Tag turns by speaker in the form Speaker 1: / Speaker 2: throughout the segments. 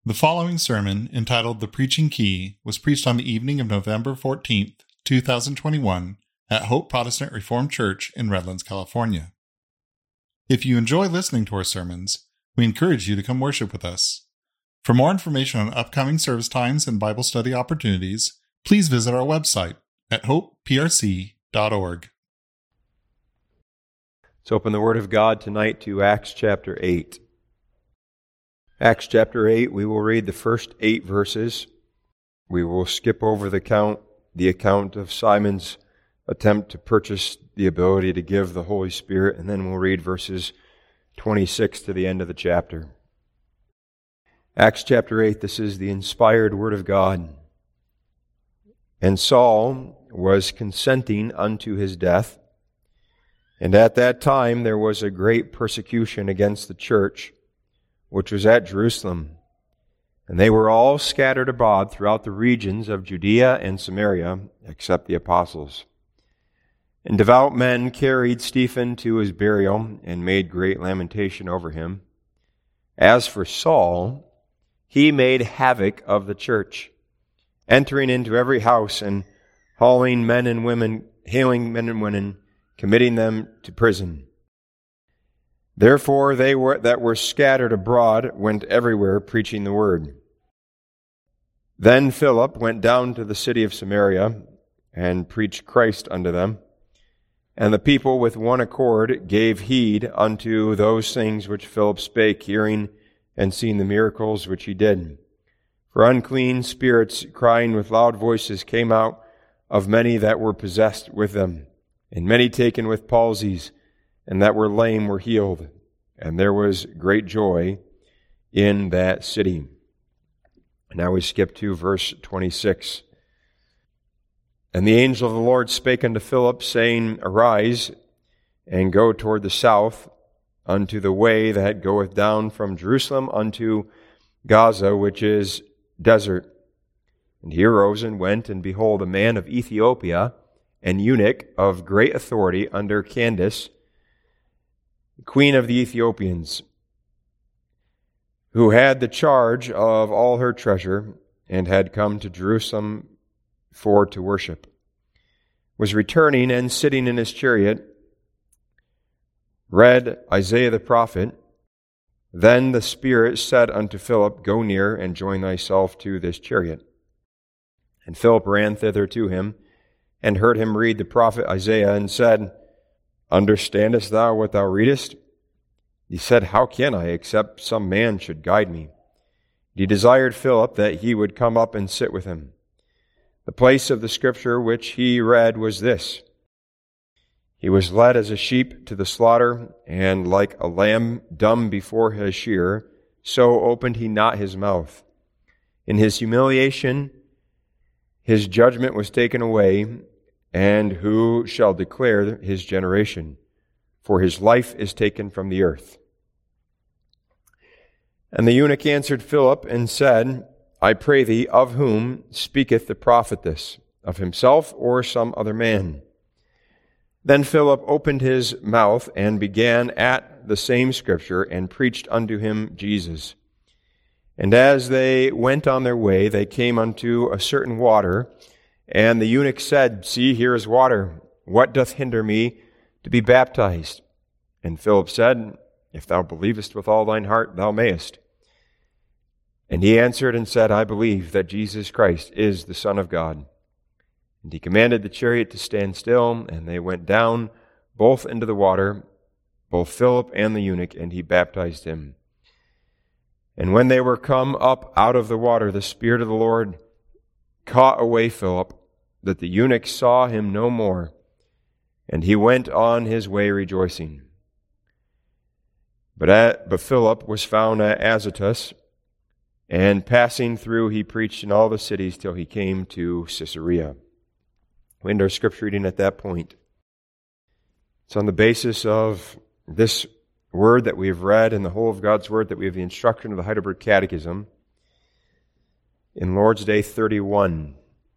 Speaker 1: The following sermon, entitled The Preaching Key, was preached on the evening of November 14th, 2021, at Hope Protestant Reformed Church in Redlands, California. If you enjoy listening to our sermons, we encourage you to come worship with us. For more information on upcoming service times and Bible study opportunities, please visit our website at hopeprc.org.
Speaker 2: Let's open the Word of God tonight to Acts chapter 8. Acts chapter 8, we will read the first 8 verses. We will skip over the account of Simon's attempt to purchase the ability to give the Holy Spirit, and then we'll read verses 26 to the end of the chapter. Acts chapter 8, this is the inspired Word of God. And Saul was consenting unto his death, and at that time there was a great persecution against the church, which was at Jerusalem. And they were all scattered abroad throughout the regions of Judea and Samaria, except the apostles. And devout men carried Stephen to his burial, and made great lamentation over him. As for Saul, he made havoc of the church, entering into every house and hailing men and women, committing them to prison. Therefore they that were scattered abroad went everywhere preaching the word. Then Philip went down to the city of Samaria and preached Christ unto them. And the people with one accord gave heed unto those things which Philip spake, hearing and seeing the miracles which he did. For unclean spirits, crying with loud voices, came out of many that were possessed with them, and many taken with palsies, and that were lame were healed. And there was great joy in that city. Now we skip to verse 26. And the angel of the Lord spake unto Philip, saying, Arise, and go toward the south, unto the way that goeth down from Jerusalem unto Gaza, which is desert. And he arose and went, and behold, a man of Ethiopia, an eunuch of great authority under Candace, queen of the Ethiopians, who had the charge of all her treasure, and had come to Jerusalem for to worship, was returning and sitting in his chariot, read Isaiah the prophet. Then the Spirit said unto Philip, Go near and join thyself to this chariot. And Philip ran thither to him, and heard him read the prophet Isaiah, and said, Understandest thou what thou readest? He said, How can I, except some man should guide me? He desired Philip that he would come up and sit with him. The place of the scripture which he read was this: He was led as a sheep to the slaughter, and like a lamb dumb before his shearer, so opened he not his mouth. In his humiliation his judgment was taken away, and who shall declare his generation? For his life is taken from the earth. And the eunuch answered Philip and said, I pray thee, of whom speaketh the prophet this? Of himself or some other man? Then Philip opened his mouth and began at the same scripture, and preached unto him Jesus. And as they went on their way, they came unto a certain water, and the eunuch said, See, here is water. What doth hinder me to be baptized? And Philip said, If thou believest with all thine heart, thou mayest. And he answered and said, I believe that Jesus Christ is the Son of God. And he commanded the chariot to stand still, and they went down both into the water, both Philip and the eunuch, and he baptized him. And when they were come up out of the water, the Spirit of the Lord caught away Philip, that the eunuch saw him no more, and he went on his way rejoicing. But Philip was found at Azotus, and passing through he preached in all the cities till he came to Caesarea. We end our scripture reading at that point. It's on the basis of this word that we have read and the whole of God's word that we have the instruction of the Heidelberg Catechism in Lord's Day 31.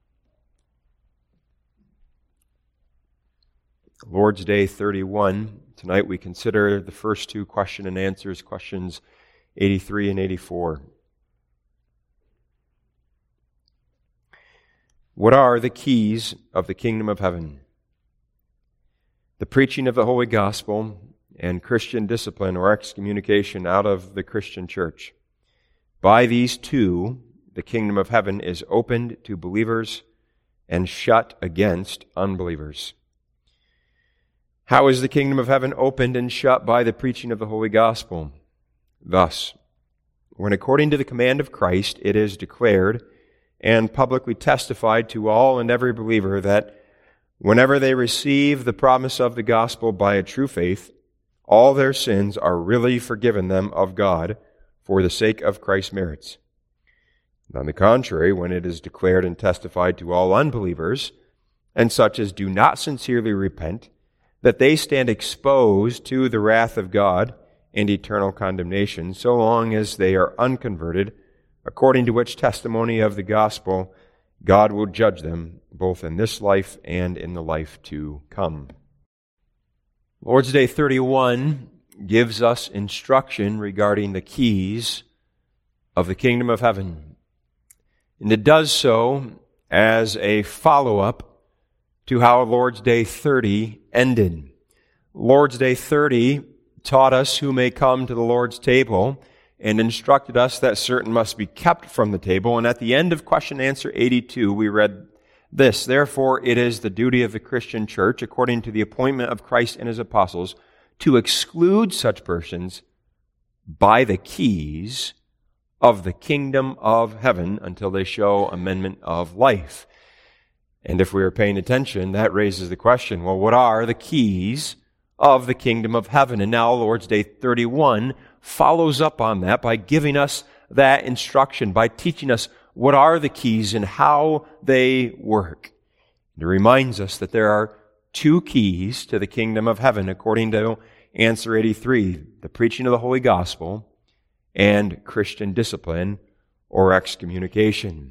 Speaker 2: Lord's Day 31. Tonight we consider the first two question and answers, questions 83 and 84. What are the keys of the kingdom of heaven? The preaching of the Holy Gospel and Christian discipline or excommunication out of the Christian church. By these two, the kingdom of heaven is opened to believers and shut against unbelievers. How is the kingdom of heaven opened and shut? By the preaching of the Holy Gospel. Thus, when according to the command of Christ it is declared and publicly testified to all and every believer that whenever they receive the promise of the gospel by a true faith, all their sins are really forgiven them of God for the sake of Christ's merits. On the contrary, when it is declared and testified to all unbelievers, and such as do not sincerely repent, that they stand exposed to the wrath of God and eternal condemnation, so long as they are unconverted, according to which testimony of the gospel God will judge them both in this life and in the life to come. Lord's Day 31 gives us instruction regarding the keys of the kingdom of heaven. And it does so as a follow-up to how Lord's Day 30 ended. Lord's Day 30 taught us who may come to the Lord's table and instructed us that certain must be kept from the table. And at the end of question and answer 82, we read this: Therefore it is the duty of the Christian church, according to the appointment of Christ and his apostles, to exclude such persons by the keys of the kingdom of heaven until they show amendment of life. And if we are paying attention, that raises the question, well, what are the keys of the kingdom of heaven? And now Lord's Day 31 follows up on that by giving us that instruction, by teaching us what are the keys and how they work. It reminds us that there are two keys to the kingdom of heaven, according to answer 83, the preaching of the Holy Gospel and Christian discipline or excommunication.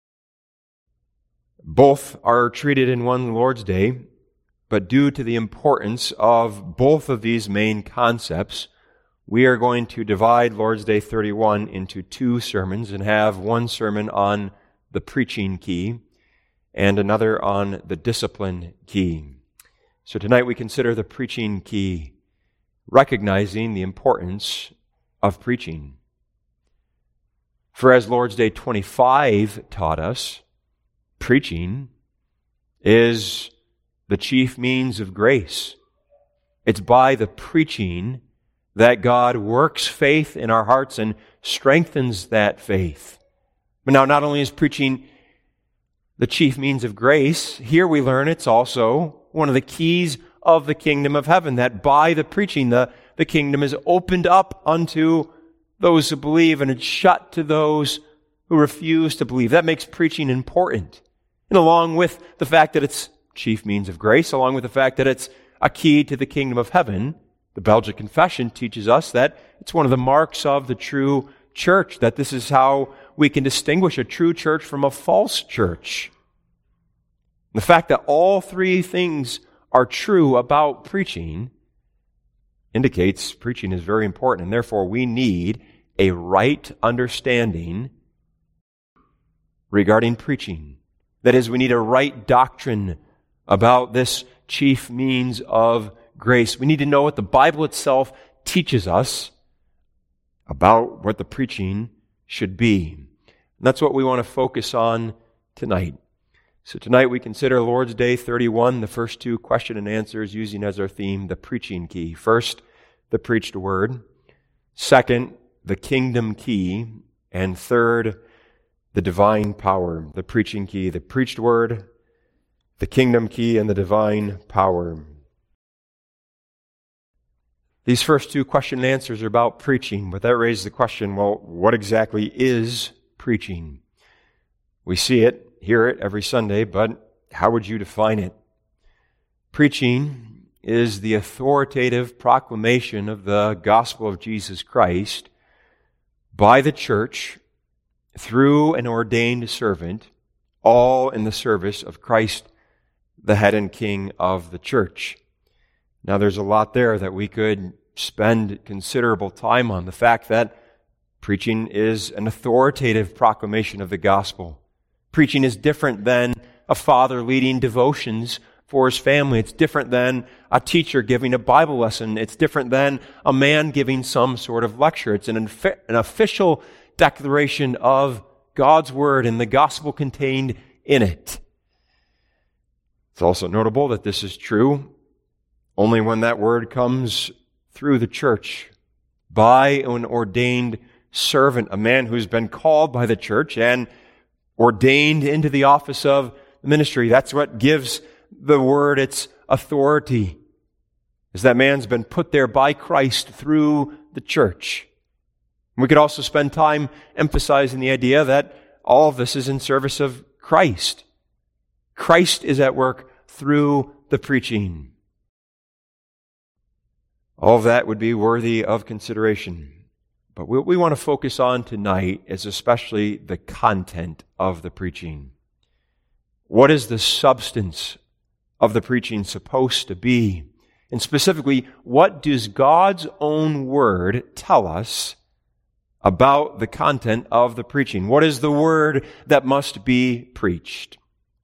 Speaker 2: Both are treated in one Lord's Day, but due to the importance of both of these main concepts, we are going to divide Lord's Day 31 into two sermons and have one sermon on the preaching key and another on the discipline key. So tonight we consider the preaching key, recognizing the importance of preaching. For as Lord's Day 25 taught us, preaching is the chief means of grace. It's by the preaching that God works faith in our hearts and strengthens that faith. But now, not only is preaching the chief means of grace, here we learn it's also one of the keys of the kingdom of heaven, that by the preaching, the kingdom is opened up unto those who believe and it's shut to those who refuse to believe. That makes preaching important. And along with the fact that it's chief means of grace, along with the fact that it's a key to the kingdom of heaven, the Belgic Confession teaches us that it's one of the marks of the true church, that this is how we can distinguish a true church from a false church. The fact that all three things are true about preaching indicates preaching is very important, and therefore we need a right understanding regarding preaching. That is, we need a right doctrine about this chief means of grace. We need to know what the Bible itself teaches us about what the preaching should be. And that's what we want to focus on tonight. So tonight we consider Lord's Day 31, the first two question and answers, using as our theme the preaching key. First, the preached word. Second, the kingdom key. And third, the divine power. The preaching key, the preached word, the kingdom key, and the divine power. These first two question and answers are about preaching, but that raises the question, well, what exactly is preaching? We see it, hear it every Sunday, but how would you define it? Preaching is the authoritative proclamation of the gospel of Jesus Christ by the church through an ordained servant, all in the service of Christ, the head and king of the church. Now, there's a lot there that we could spend considerable time on. The fact that preaching is an authoritative proclamation of the gospel. Preaching is different than a father leading devotions for his family. It's different than a teacher giving a Bible lesson. It's different than a man giving some sort of lecture. It's an official declaration of God's Word and the gospel contained in it. It's also notable that this is true only when that Word comes through the church by an ordained servant, a man who's been called by the church and ordained into the office of the ministry. That's what gives the Word its authority, is that man's been put there by Christ through the church. We could also spend time emphasizing the idea that all of this is in service of Christ. Christ is at work through the preaching. All of that would be worthy of consideration. But what we want to focus on tonight is especially the content of the preaching. What is the substance of the preaching supposed to be? And specifically, what does God's own Word tell us about the content of the preaching? What is the word that must be preached?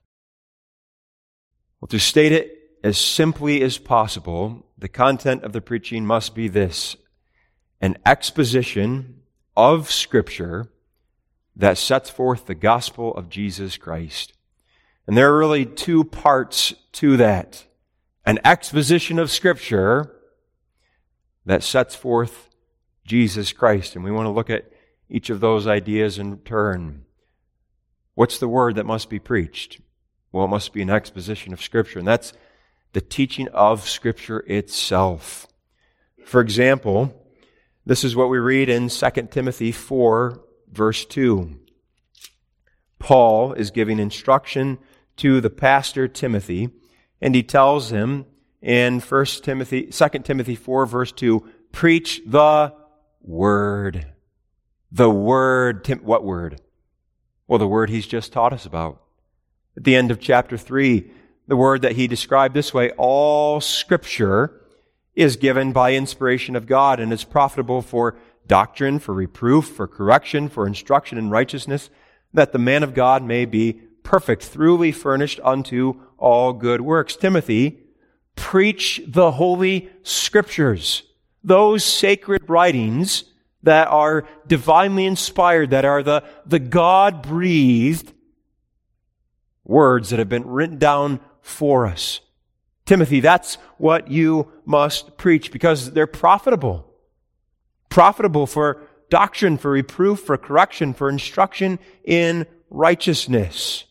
Speaker 2: Well, to state it as simply as possible, the content of the preaching must be this: an exposition of Scripture that sets forth the gospel of Jesus Christ. And there are really two parts to that. An exposition of Scripture that sets forth Jesus Christ. And we want to look at each of those ideas in turn. What's the word that must be preached? Well, it must be an exposition of Scripture, and that's the teaching of Scripture itself. For example, this is what we read in 2 Timothy 4, verse 2. Paul is giving instruction to the pastor Timothy, and he tells him in 2 Timothy 4, verse 2, preach the Word. The Word. What word? Well, the word he's just taught us about. At the end of chapter 3, the word that he described this way: all Scripture is given by inspiration of God and is profitable for doctrine, for reproof, for correction, for instruction in righteousness, that the man of God may be perfect, thoroughly furnished unto all good works. Timothy, preach the Holy Scriptures, those sacred writings that are divinely inspired, that are the God-breathed words that have been written down for us. Timothy, that's what you must preach, because they're profitable. Profitable for doctrine, for reproof, for correction, for instruction in righteousness.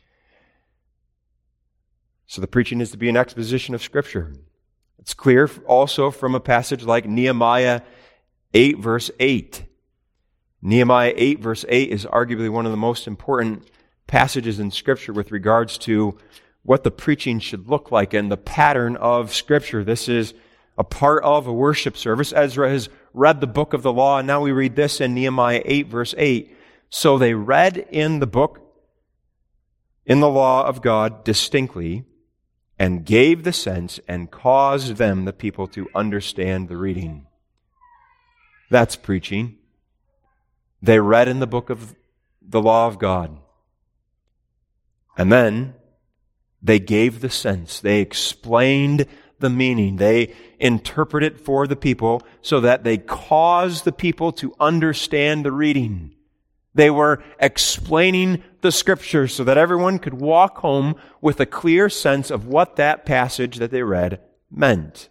Speaker 2: So the preaching is to be an exposition of Scripture. It's clear also from a passage like Nehemiah 8, verse 8. Nehemiah 8, verse 8 is arguably one of the most important passages in Scripture with regards to what the preaching should look like and the pattern of Scripture. This is a part of a worship service. Ezra has read the book of the law, and now we read this in Nehemiah 8, verse 8. So they read in the book, in the law of God distinctly, and gave the sense and caused them, the people, to understand the reading. That's preaching. They read in the book of the law of God. And then they gave the sense. They explained the meaning. They interpreted it for the people so that they caused the people to understand the reading. They were explaining the Scripture so that everyone could walk home with a clear sense of what that passage that they read meant.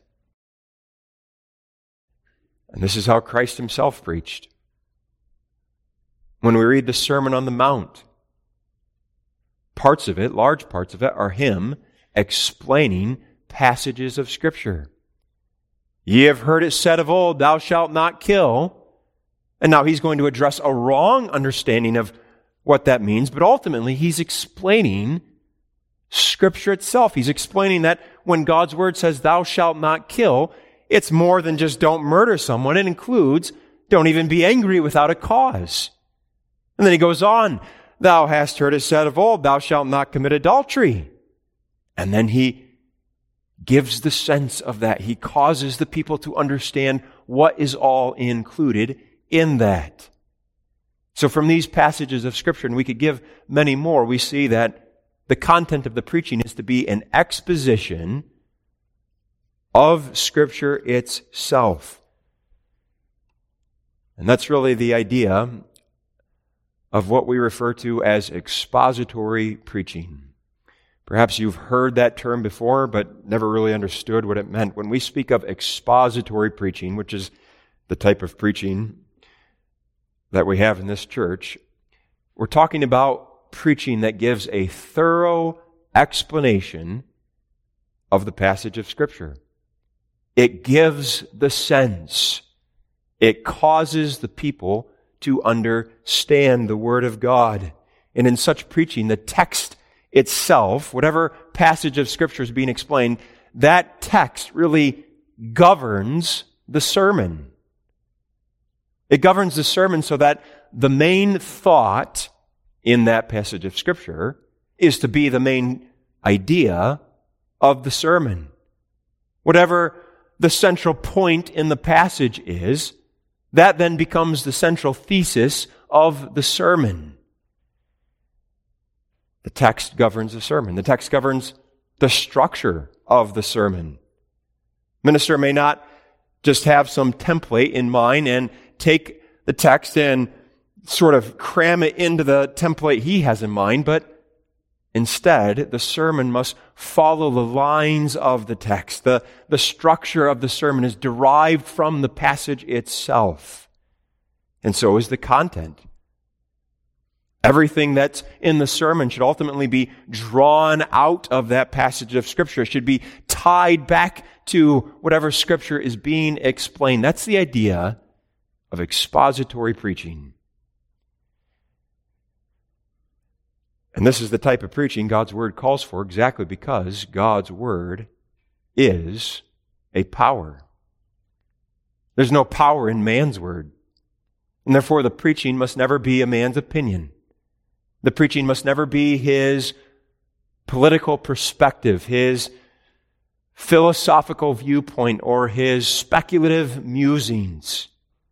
Speaker 2: And this is how Christ Himself preached. When we read the Sermon on the Mount, parts of it, large parts of it, are Him explaining passages of Scripture. Ye have heard it said of old, thou shalt not kill. And now He's going to address a wrong understanding of what that means, but ultimately He's explaining Scripture itself. He's explaining that when God's Word says, thou shalt not kill, it's more than just don't murder someone. It includes don't even be angry without a cause. And then He goes on, thou hast heard it said of old, thou shalt not commit adultery. And then He gives the sense of that. He causes the people to understand what is all included in that. So from these passages of Scripture, and we could give many more, we see that the content of the preaching is to be an exposition of Scripture itself. And that's really the idea of what we refer to as expository preaching. Perhaps you've heard that term before, but never really understood what it meant. When we speak of expository preaching, which is the type of preaching that we have in this church, we're talking about preaching that gives a thorough explanation of the passage of Scripture. It gives the sense. It causes the people to understand the Word of God. And in such preaching, the text itself, whatever passage of Scripture is being explained, that text really governs the sermon. It governs the sermon so that the main thought in that passage of Scripture is to be the main idea of the sermon. Whatever the central point in the passage is, that then becomes the central thesis of the sermon. The text governs the sermon. The text governs the structure of the sermon. Minister may not just have some template in mind and take the text and sort of cram it into the template he has in mind, but instead, the sermon must follow the lines of the text. The structure of the sermon is derived from the passage itself. And so is the content. Everything that's in the sermon should ultimately be drawn out of that passage of Scripture. It should be tied back to whatever Scripture is being explained. That's the idea of expository preaching. And this is the type of preaching God's Word calls for exactly because God's Word is a power. There's no power in man's word. And therefore the preaching must never be a man's opinion. The preaching must never be his political perspective, his philosophical viewpoint, or his speculative musings.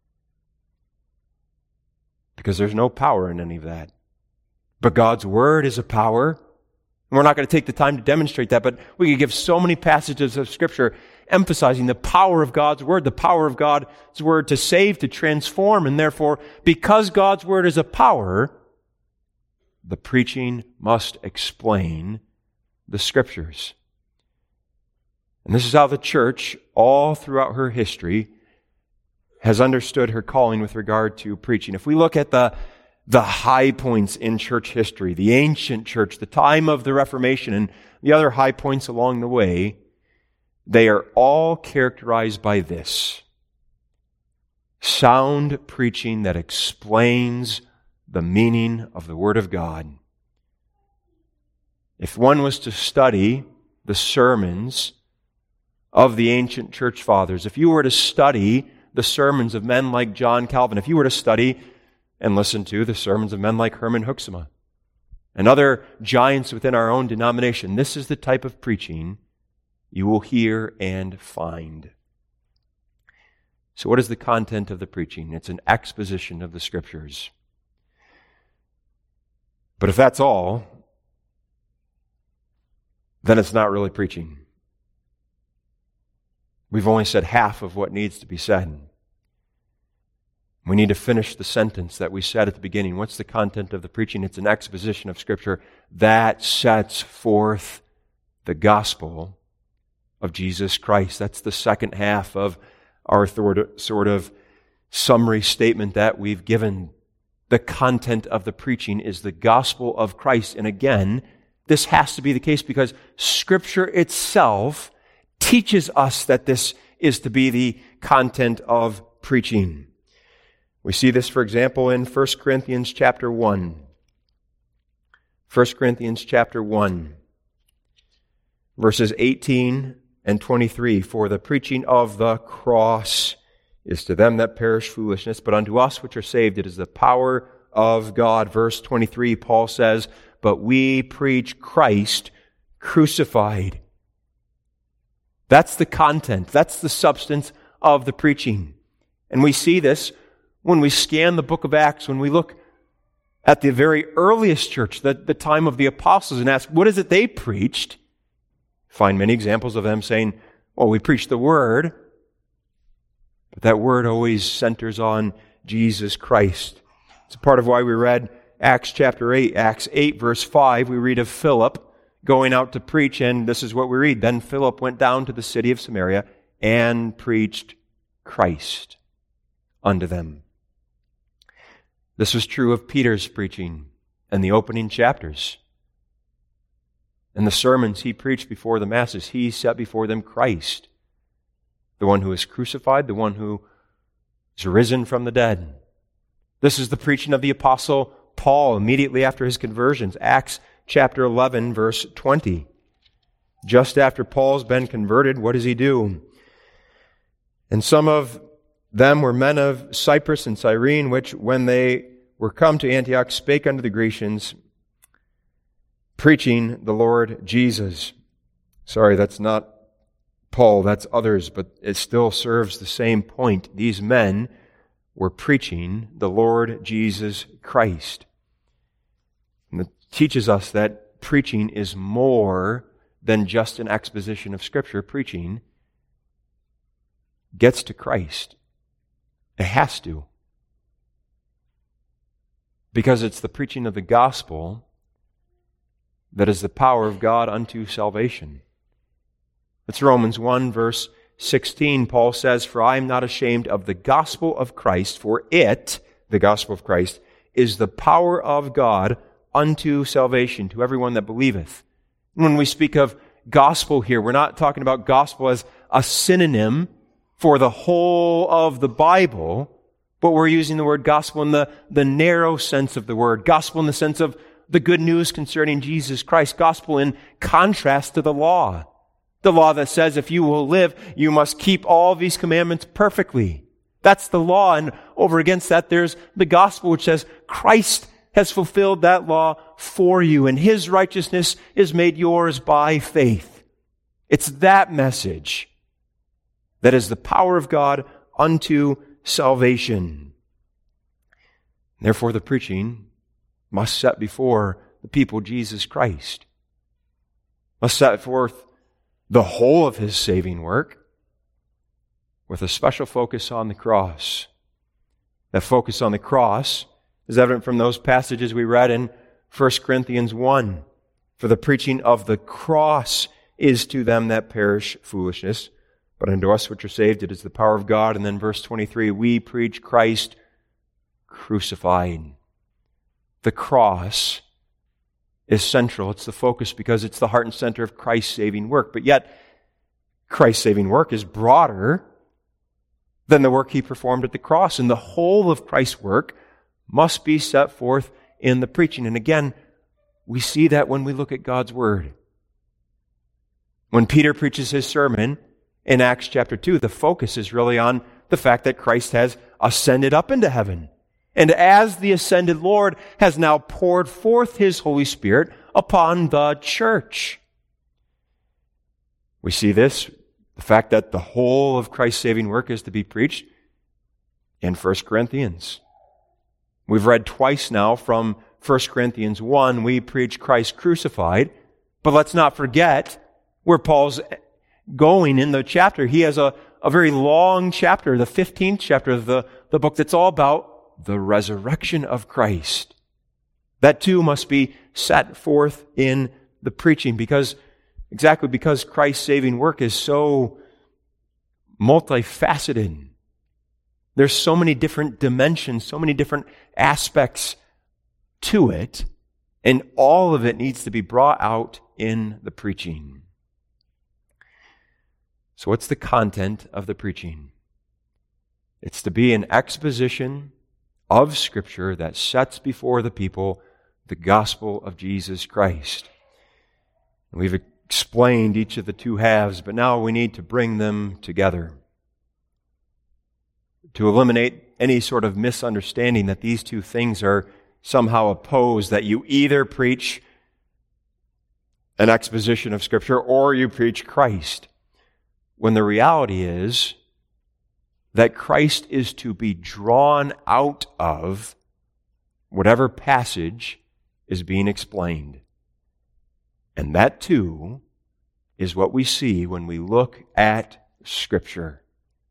Speaker 2: Because there's no power in any of that. But God's Word is a power. And we're not going to take the time to demonstrate that, but we could give so many passages of Scripture emphasizing the power of God's Word, the power of God's Word to save, to transform, and therefore, because God's Word is a power, the preaching must explain the Scriptures. And this is how the church, all throughout her history, has understood her calling with regard to preaching. If we look at the high points in church history, the ancient church, the time of the Reformation, and the other high points along the way, they are all characterized by this: sound preaching that explains the meaning of the Word of God. If one was to study the sermons of the ancient church fathers, if you were to study the sermons of men like John Calvin, if you were to study and listen to the sermons of men like Herman Huxema and other giants within our own denomination, this is the type of preaching you will hear and find. So what is the content of the preaching? It's an exposition of the Scriptures. But if that's all, then it's not really preaching. We've only said half of what needs to be said. We need to finish the sentence that we said at the beginning. What's the content of the preaching? It's an exposition of Scripture that sets forth the gospel of Jesus Christ. That's the second half of our sort of summary statement that we've given. The content of the preaching is the gospel of Christ. And again, this has to be the case because Scripture itself teaches us that this is to be the content of preaching. We see this, for example, in 1 Corinthians chapter 1. 1 Corinthians chapter 1, verses 18 and 23. For the preaching of the cross is to them that perish foolishness, but unto us which are saved it is the power of God. Verse 23, Paul says, but we preach Christ crucified. That's the content. That's the substance of the preaching. And we see this when we scan the book of Acts, when we look at the very earliest church, the time of the apostles, and ask, what is it they preached? Find many examples of them saying, well, we preach the Word, but that Word always centers on Jesus Christ. It's a part of why we read Acts chapter 8. Acts 8 verse 5, we read of Philip going out to preach, and this is what we read. Then Philip went down to the city of Samaria and preached Christ unto them. This was true of Peter's preaching in the opening chapters. In the sermons he preached before the masses, he set before them Christ, the one who is crucified, the one who is risen from the dead. This is the preaching of the Apostle Paul immediately after his conversions. Acts chapter 11, verse 20. Just after Paul's been converted, what does he do? And some of them were men of Cyprus and Cyrene, which when they were come to Antioch spake unto the Grecians, preaching the Lord Jesus. Sorry, that's not Paul, that's others, but it still serves the same point. These men were preaching the Lord Jesus Christ. And it teaches us that preaching is more than just an exposition of Scripture. Preaching gets to Christ. It has to. Because it's the preaching of the gospel that is the power of God unto salvation. It's Romans 1 verse 16. Paul says, for I am not ashamed of the gospel of Christ, for it, the gospel of Christ, is the power of God unto salvation to everyone that believeth. When we speak of gospel here, we're not talking about gospel as a synonym for the whole of the Bible, but we're using the word gospel in the narrow sense of the word. Gospel in the sense of the good news concerning Jesus Christ. Gospel in contrast to the law. The law that says if you will live, you must keep all these commandments perfectly. That's the law. And over against that, there's the gospel which says Christ has fulfilled that law for you, and His righteousness is made yours by faith. It's that message that is the power of God unto salvation. Therefore, the preaching must set before the people Jesus Christ. Must set forth the whole of His saving work with a special focus on the cross. That focus on the cross is evident from those passages we read in 1 Corinthians 1. For the preaching of the cross is to them that perish foolishness, but unto us which are saved it is the power of God. And then verse 23, we preach Christ crucified. The cross is central. It's the focus because it's the heart and center of Christ's saving work. But yet, Christ's saving work is broader than the work He performed at the cross. And the whole of Christ's work must be set forth in the preaching. And again, we see that when we look at God's Word. When Peter preaches his sermon in Acts chapter 2, the focus is really on the fact that Christ has ascended up into heaven. And as the ascended Lord has now poured forth His Holy Spirit upon the church. We see this, the fact that the whole of Christ's saving work is to be preached in 1 Corinthians. We've read twice now from 1 Corinthians 1, we preach Christ crucified, but let's not forget where Paul's going in the chapter. He has a very long chapter, the 15th chapter of the book that's all about the resurrection of Christ. That too must be set forth in the preaching because Christ's saving work is so multifaceted. There's so many different dimensions, so many different aspects to it, and all of it needs to be brought out in the preaching. So what's the content of the preaching? It's to be an exposition of Scripture that sets before the people the gospel of Jesus Christ. And we've explained each of the two halves, but now we need to bring them together to eliminate any sort of misunderstanding that these two things are somehow opposed, that you either preach an exposition of Scripture or you preach Christ, when the reality is that Christ is to be drawn out of whatever passage is being explained. And that too is what we see when we look at Scripture.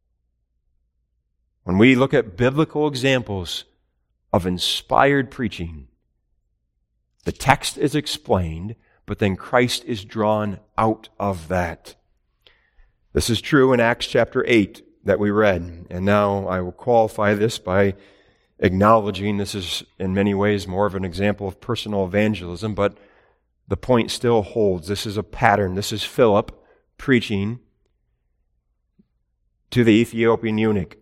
Speaker 2: When we look at biblical examples of inspired preaching, the text is explained, but then Christ is drawn out of that. This is true in Acts chapter 8 that we read. And now I will qualify this by acknowledging this is in many ways more of an example of personal evangelism, but the point still holds. This is a pattern. This is Philip preaching to the Ethiopian eunuch.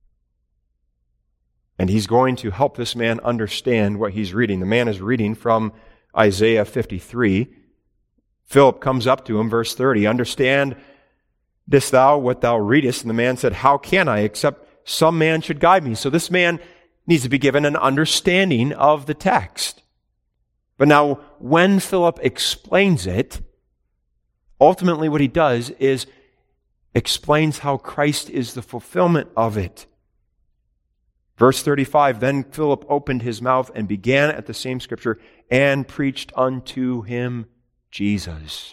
Speaker 2: And he's going to help this man understand what he's reading. The man is reading from Isaiah 53. Philip comes up to him, verse 30, "Understandest thou what thou readest?" And the man said, "How can I, except some man should guide me?" So this man needs to be given an understanding of the text. But now, when Philip explains it, ultimately what he does is explains how Christ is the fulfillment of it. Verse 35, "Then Philip opened his mouth and began at the same scripture and preached unto him Jesus."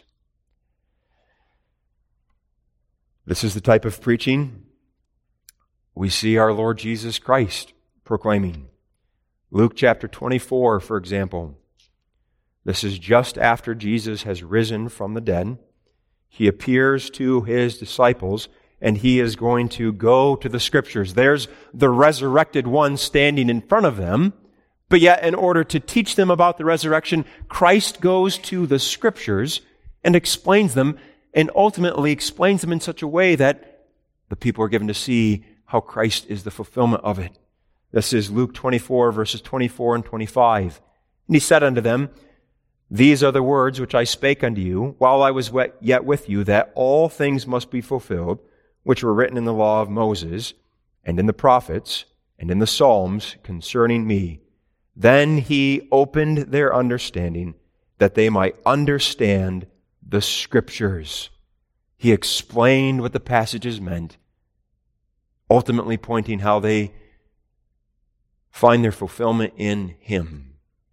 Speaker 2: This is the type of preaching we see our Lord Jesus Christ proclaiming. Luke chapter 24, for example. This is just after Jesus has risen from the dead. He appears to his disciples, and he is going to go to the Scriptures. There's the resurrected one standing in front of them, but yet in order to teach them about the resurrection, Christ goes to the Scriptures and explains them, and ultimately explains them in such a way that the people are given to see how Christ is the fulfillment of it. This is Luke 24, verses 24 and 25. "And he said unto them, These are the words which I spake unto you, while I was yet with you, that all things must be fulfilled, which were written in the law of Moses, and in the prophets, and in the Psalms concerning me. Then he opened their understanding, that they might understand the Scriptures." He explained what the passages meant, ultimately pointing how they find their fulfillment in Him.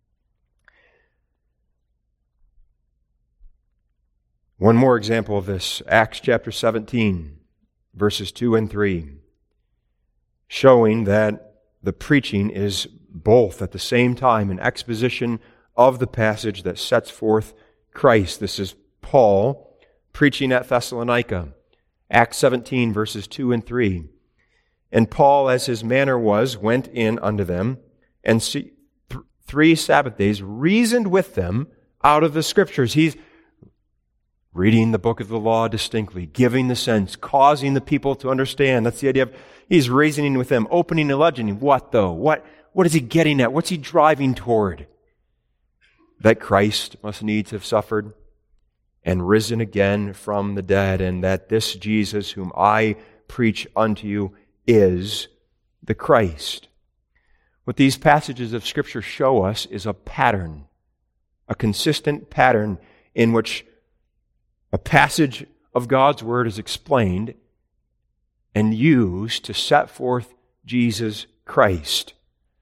Speaker 2: One more example of this, Acts chapter 17, verses 2 and 3, showing that the preaching is both at the same time an exposition of the passage that sets forth Christ. This is Paul preaching at Thessalonica, Acts 17, verses 2 and 3. "And Paul, as his manner was, went in unto them, and 3 Sabbath days reasoned with them out of the Scriptures." He's reading the book of the law distinctly, giving the sense, causing the people to understand. That's the idea of he's reasoning with them, opening and legend. What though? What is he getting at? What's he driving toward? That Christ must needs have suffered and risen again from the dead, and that this Jesus whom I preach unto you is the Christ. What these passages of Scripture show us is a pattern, a consistent pattern in which a passage of God's Word is explained and used to set forth Jesus Christ.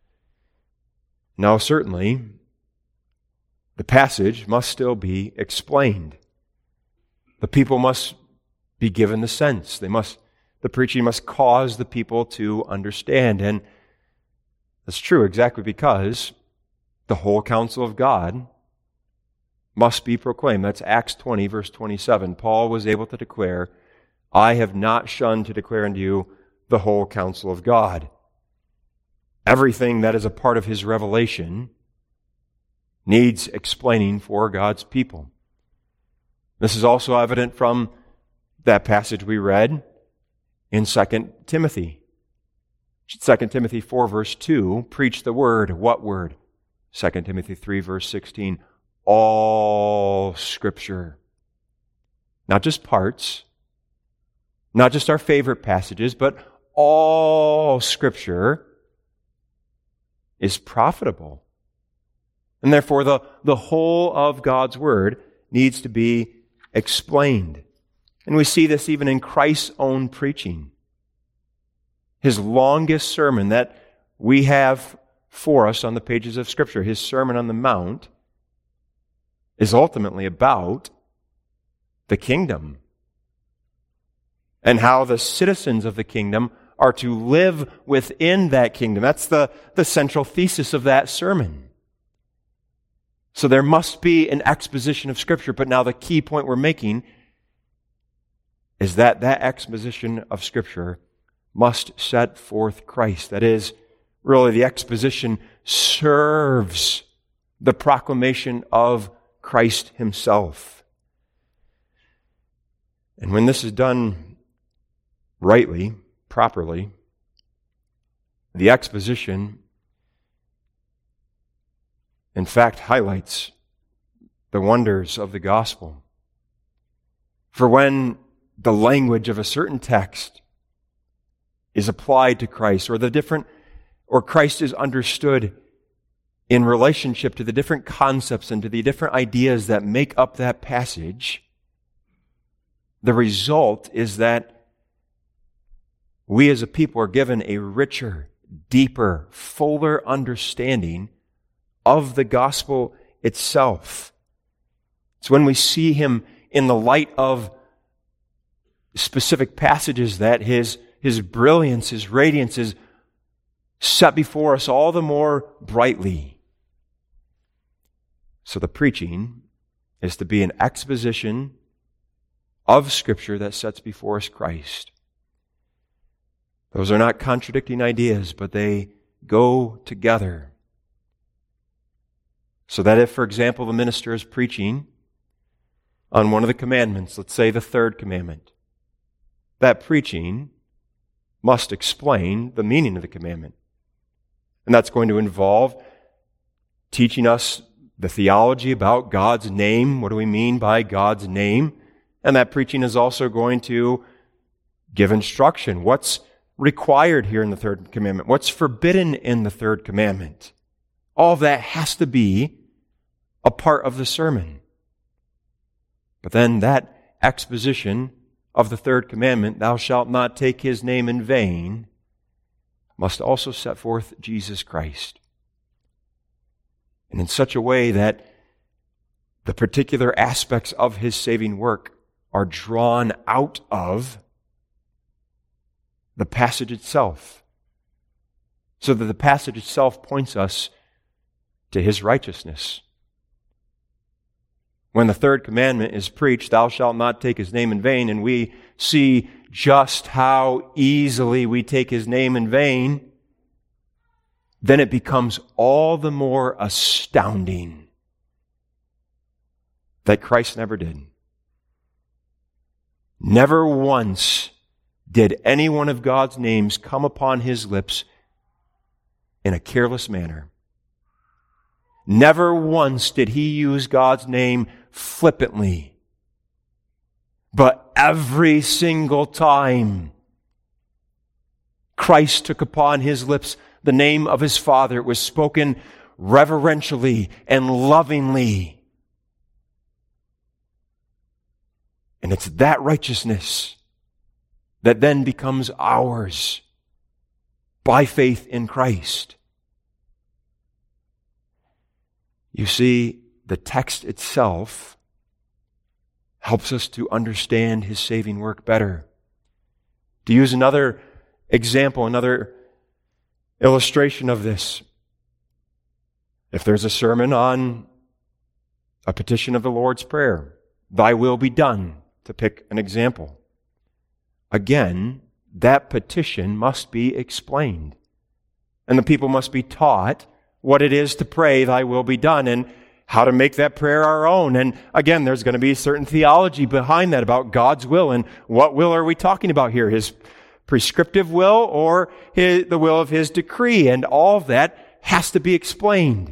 Speaker 2: Now, certainly, the passage must still be explained. The people must be given the sense. The preaching must cause the people to understand. And that's true exactly because the whole counsel of God must be proclaimed. That's Acts 20, verse 27. Paul was able to declare, "I have not shunned to declare unto you the whole counsel of God." Everything that is a part of his revelation needs explaining for God's people. This is also evident from that passage we read in 2 Timothy. 2 Timothy 4, verse 2, "Preach the word." What word? 2 Timothy 3, verse 16, "All Scripture." Not just parts, not just our favorite passages, but all Scripture is profitable. And therefore, the whole of God's Word needs to be explained. And we see this even in Christ's own preaching. His longest sermon that we have for us on the pages of Scripture. His Sermon on the Mount is ultimately about the kingdom and how the citizens of the kingdom are to live within that kingdom. That's the central thesis of that sermon. So there must be an exposition of Scripture, but now the key point we're making is that exposition of Scripture must set forth Christ. That is, really the exposition serves the proclamation of Christ Himself. And when this is done rightly, properly, the exposition, in fact, highlights the wonders of the gospel. For when the language of a certain text is applied to Christ, or Christ is understood in relationship to the different concepts and to the different ideas that make up that passage, the result is that we as a people are given a richer, deeper, fuller understanding of the gospel itself. It's when we see Him in the light of specific passages that His brilliance, His radiance is set before us all the more brightly. So the preaching is to be an exposition of Scripture that sets before us Christ. Those are not contradicting ideas, but they go together. So that if, for example, the minister is preaching on one of the commandments, let's say the third commandment, that preaching must explain the meaning of the commandment. And that's going to involve teaching us the theology about God's name. What do we mean by God's name? And that preaching is also going to give instruction. What's required here in the third commandment? What's forbidden in the third commandment? All of that has to be a part of the sermon. But then that exposition of the third commandment, thou shalt not take His name in vain, must also set forth Jesus Christ. And in such a way that the particular aspects of His saving work are drawn out of the passage itself, so that the passage itself points us to His righteousness. When the third commandment is preached, thou shalt not take His name in vain, and we see just how easily we take His name in vain, then it becomes all the more astounding that Christ never did. Never once did any one of God's names come upon His lips in a careless manner. Never once did He use God's name flippantly. But every single time Christ took upon His lips the name of His Father, it was spoken reverentially and lovingly. And it's that righteousness that then becomes ours by faith in Christ. You see, the text itself helps us to understand His saving work better. To use another example, another illustration of this, if there's a sermon on a petition of the Lord's Prayer, thy will be done, to pick an example. Again, that petition must be explained. And the people must be taught what it is to pray, thy will be done, and how to make that prayer our own. And again, there's going to be certain theology behind that about God's will. And what will are we talking about here? His prescriptive will or the will of His decree? And all of that has to be explained.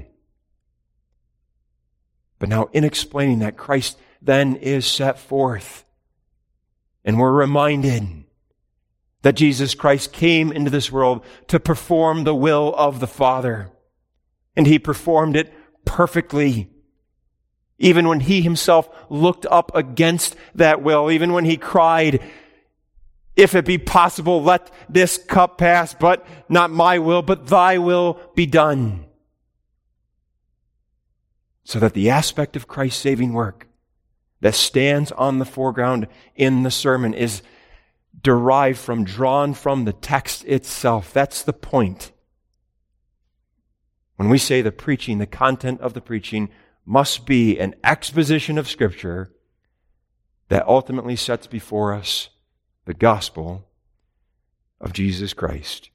Speaker 2: But now in explaining that, Christ then is set forth. And we're reminded that Jesus Christ came into this world to perform the will of the Father. And He performed it perfectly. Even when He Himself looked up against that will, even when He cried, If it be possible, let this cup pass, but not my will, but thy will be done. So that the aspect of Christ's saving work that stands on the foreground in the sermon is drawn from the text itself. That's the point. When we say the preaching, the content of the preaching must be an exposition of Scripture that ultimately sets before us the gospel of Jesus Christ.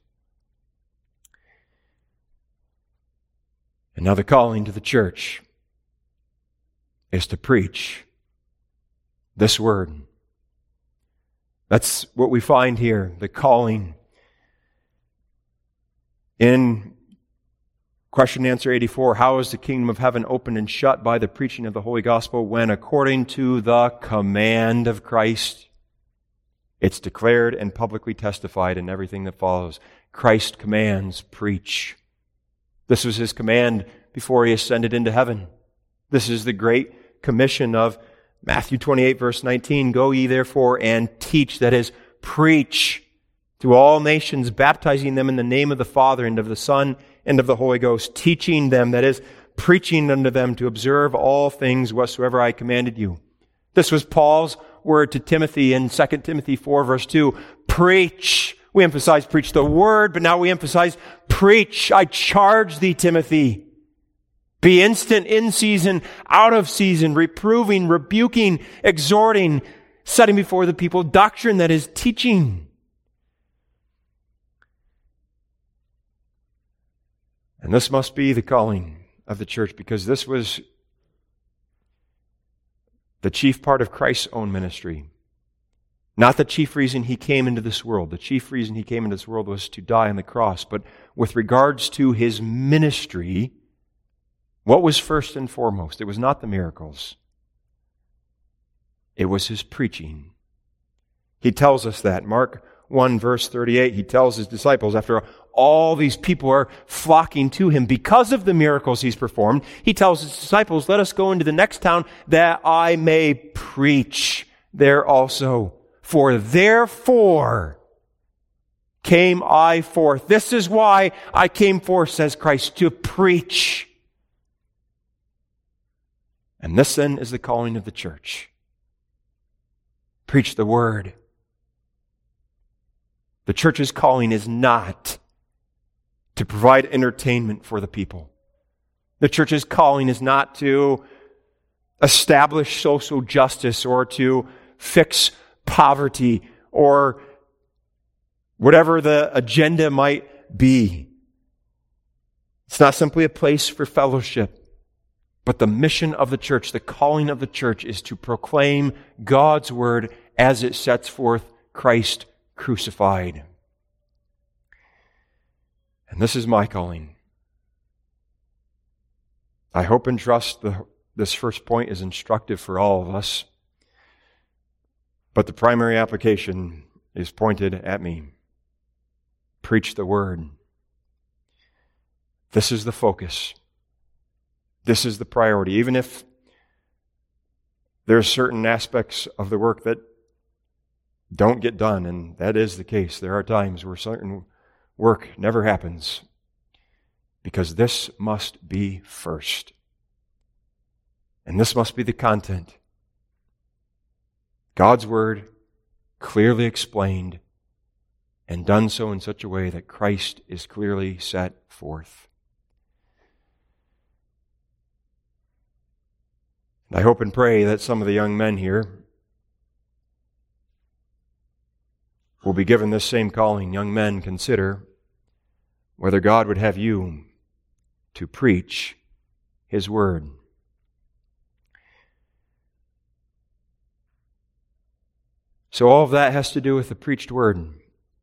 Speaker 2: And now the calling to the church is to preach this word. That's what we find here, the calling. In question and answer 84, how is the kingdom of heaven opened and shut? By the preaching of the holy gospel, when according to the command of Christ, it's declared and publicly testified in everything that follows. Christ commands, preach. This was His command before He ascended into heaven. This is the great commission of Matthew 28, verse 19. Go ye therefore and teach, that is, preach to all nations, baptizing them in the name of the Father and of the Son and of the Holy Ghost, teaching them, that is, preaching unto them to observe all things whatsoever I commanded you. This was Paul's word to Timothy in 2 Timothy 4, verse 2. Preach. We emphasize preach the word, but now we emphasize preach. I charge thee, Timothy. Be instant in season, out of season, reproving, rebuking, exhorting, setting before the people doctrine, that is, teaching. And this must be the calling of the church, because this was the chief part of Christ's own ministry. Not the chief reason He came into this world. The chief reason He came into this world was to die on the cross. But with regards to His ministry, what was first and foremost? It was not the miracles. It was His preaching. He tells us that. Mark 1, verse 38, He tells His disciples, after all these people are flocking to Him because of the miracles He's performed, He tells His disciples, let us go into the next town that I may preach there also. For therefore came I forth. This is why I came forth, says Christ, to preach. And this then is the calling of the church. Preach the word. The church's calling is not to provide entertainment for the people. The church's calling is not to establish social justice or to fix poverty or whatever the agenda might be. It's not simply a place for fellowship. But the mission of the church, the calling of the church, is to proclaim God's word as it sets forth Christ crucified. And this is my calling. I hope and trust this first point is instructive for all of us. But the primary application is pointed at me. Preach the word. This is the focus. This is the priority. Even if there are certain aspects of the work that don't get done, and that is the case. There are times where certain work never happens, because this must be first. And this must be the content. God's word clearly explained and done so in such a way that Christ is clearly set forth. I hope and pray that some of the young men here will be given this same calling. Young men, consider whether God would have you to preach His word. So all of that has to do with the preached word.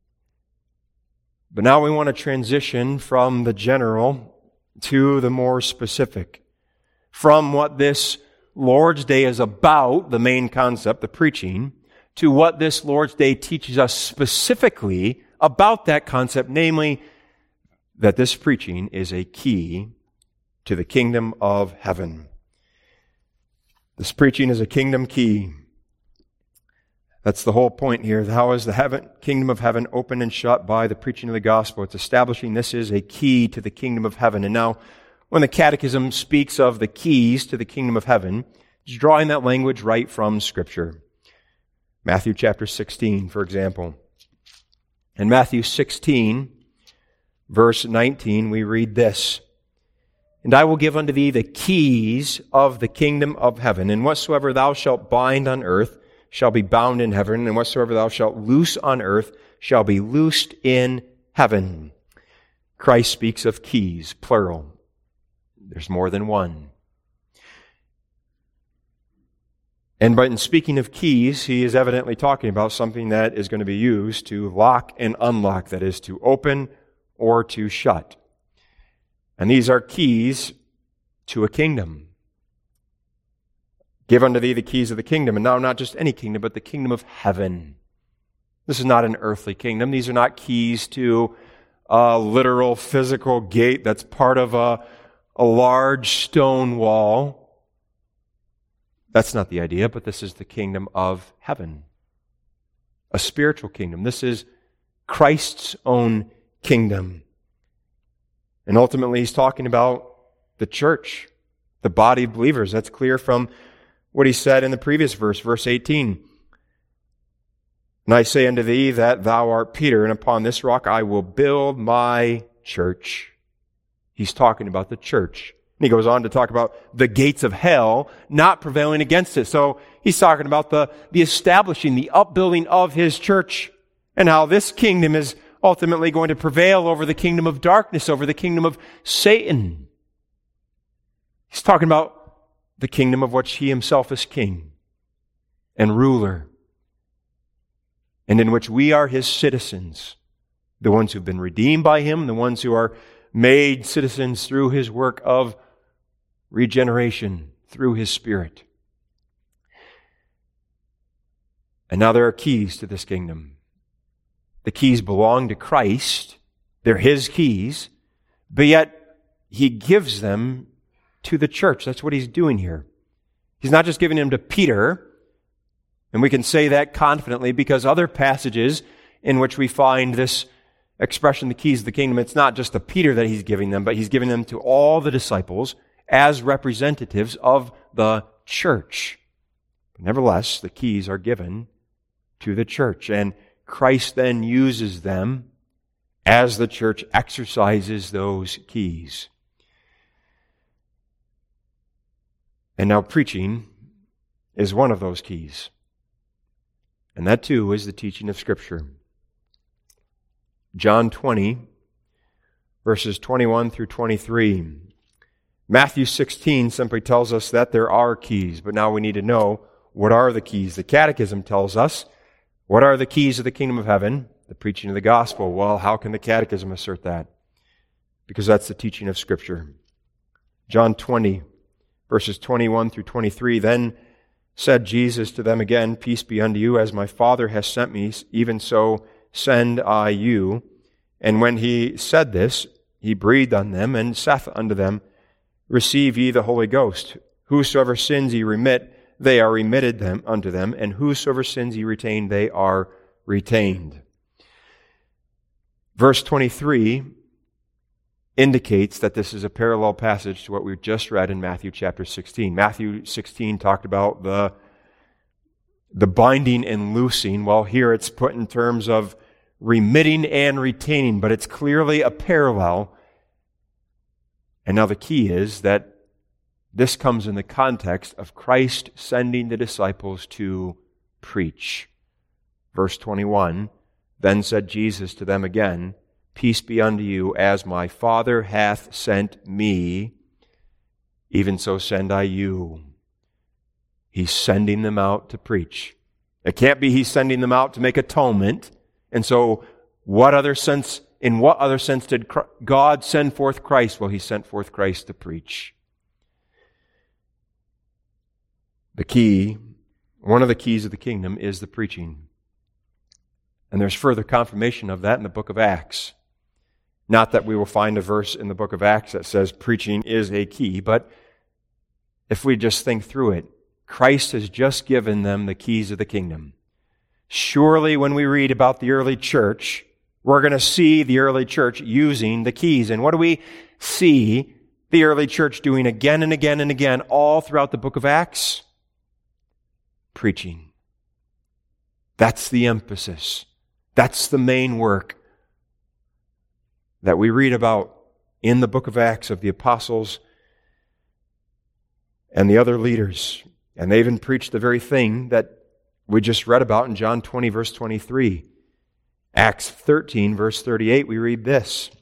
Speaker 2: But now we want to transition from the general to the more specific. From what this Lord's Day is about, the main concept, the preaching, to what this Lord's Day teaches us specifically about that concept, namely that this preaching is a key to the kingdom of heaven. This preaching is a kingdom key. That's the whole point here. How is the kingdom of heaven opened and shut? By the preaching of the gospel. It's establishing this is a key to the kingdom of heaven. And now, when the Catechism speaks of the keys to the kingdom of heaven, it's drawing that language right from Scripture. Matthew chapter 16, for example. In Matthew 16, verse 19, we read this: "And I will give unto thee the keys of the kingdom of heaven, and whatsoever thou shalt bind on earth shall be bound in heaven, and whatsoever thou shalt loose on earth shall be loosed in heaven." Christ speaks of keys, plural. There's more than one. But in speaking of keys, he is evidently talking about something that is going to be used to lock and unlock, that is, to open or to shut. And these are keys to a kingdom. "Give unto thee the keys of the kingdom." And now not just any kingdom, but the kingdom of heaven. This is not an earthly kingdom. These are not keys to a literal physical gate that's part of a large stone wall. That's not the idea, but this is the kingdom of heaven. A spiritual kingdom. This is Christ's own kingdom. And ultimately, he's talking about the church, the body of believers. That's clear from what he said in the previous verse, verse 18. "And I say unto thee that thou art Peter, and upon this rock I will build my church." He's talking about the church. And he goes on to talk about the gates of hell not prevailing against it. So he's talking about the establishing, the upbuilding of his church, and how this kingdom is ultimately going to prevail over the kingdom of darkness, over the kingdom of Satan. He's talking about the kingdom of which he himself is king and ruler, and in which we are his citizens, the ones who've been redeemed by him, the ones who are made citizens through his work of regeneration, through his Spirit. And now there are keys to this kingdom. The keys belong to Christ. They're his keys. But yet, he gives them to the church. That's what he's doing here. He's not just giving them to Peter. And we can say that confidently because other passages in which we find this expression, the keys of the kingdom, it's not just to Peter that he's giving them, but he's giving them to all the disciples as representatives of the church. But nevertheless, the keys are given to the church, and Christ then uses them as the church exercises those keys. And now preaching is one of those keys. And that too is the teaching of Scripture. John 20, verses 21 through 23. Matthew 16 simply tells us that there are keys, but now we need to know what are the keys. The Catechism tells us what are the keys of the kingdom of heaven, the preaching of the gospel. Well, how can the Catechism assert that? Because that's the teaching of Scripture. John 20, verses 21 through 23. "Then said Jesus to them again, Peace be unto you, as my Father has sent me, even so send I you. And when he said this, he breathed on them, and saith unto them, Receive ye the Holy Ghost. Whosoever sins ye remit, they are remitted them unto them, and whosoever sins ye retain, they are retained." Verse 23 indicates that this is a parallel passage to what we've just read in Matthew chapter 16. Matthew 16 talked about the binding and loosing. Well, here it's put in terms of remitting and retaining, but it's clearly a parallel. And now the key is that this comes in the context of Christ sending the disciples to preach. Verse 21, "Then said Jesus to them again, Peace be unto you, as my Father hath sent me, even so send I you." He's sending them out to preach. It can't be he's sending them out to make atonement. And so in what other sense did God send forth Christ? Well, he sent forth Christ to preach. The key, one of the keys of the kingdom, is the preaching. And there's further confirmation of that in the book of Acts. Not that we will find a verse in the book of Acts that says preaching is a key, but if we just think through it, Christ has just given them the keys of the kingdom. Surely when we read about the early church, we're going to see the early church using the keys. And what do we see the early church doing again and again and again all throughout the book of Acts? Preaching. That's the emphasis. That's the main work that we read about in the book of Acts of the apostles and the other leaders. And they even preached the very thing that we just read about in John 20, verse 23. Acts 13, verse 38, we read this.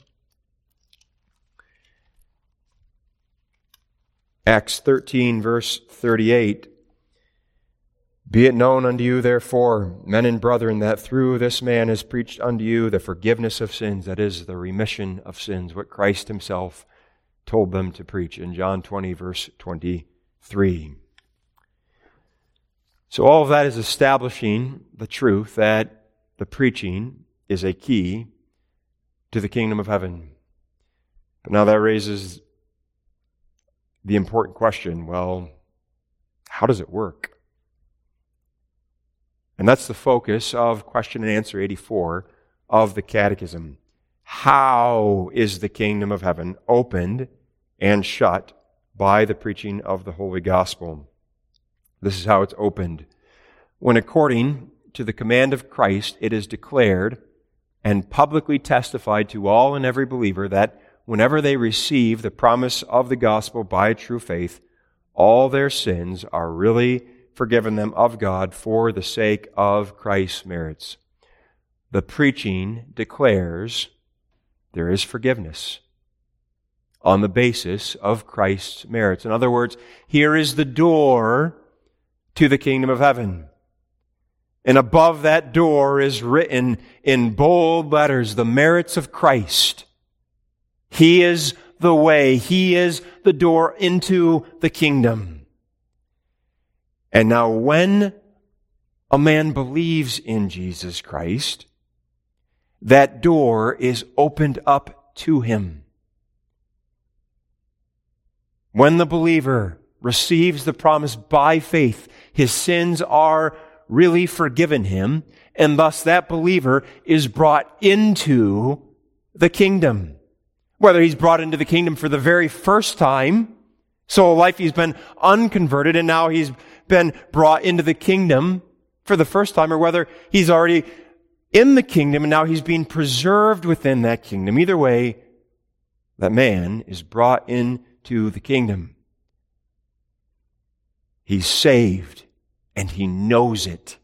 Speaker 2: Acts 13, verse 38. Be it known unto you, therefore, men and brethren, that through this man is preached unto you the forgiveness of sins, that is, the remission of sins, what Christ himself told them to preach in John 20, verse 23. So all of that is establishing the truth that the preaching is a key to the kingdom of heaven. But now that raises the important question, well, how does it work? And that's the focus of question and answer 84 of the Catechism. How is the kingdom of heaven opened and shut by the preaching of the Holy Gospel? This is how it's opened. When according to the command of Christ, it is declared and publicly testified to all and every believer that whenever they receive the promise of the gospel by true faith, all their sins are really forgiven them of God for the sake of Christ's merits. The preaching declares there is forgiveness on the basis of Christ's merits. In other words, here is the door to the kingdom of heaven. And above that door is written in bold letters the merits of Christ. He is the way. He is the door into the kingdom. And now when a man believes in Jesus Christ, that door is opened up to him. When the believer receives the promise by faith, his sins are really forgiven him, and thus that believer is brought into the kingdom. Whether he's brought into the kingdom for the very first time, so a life he's been unconverted and now he's been brought into the kingdom for the first time, or whether he's already in the kingdom and now he's being preserved within that kingdom. Either way, that man is brought into the kingdom. He's saved and he knows it.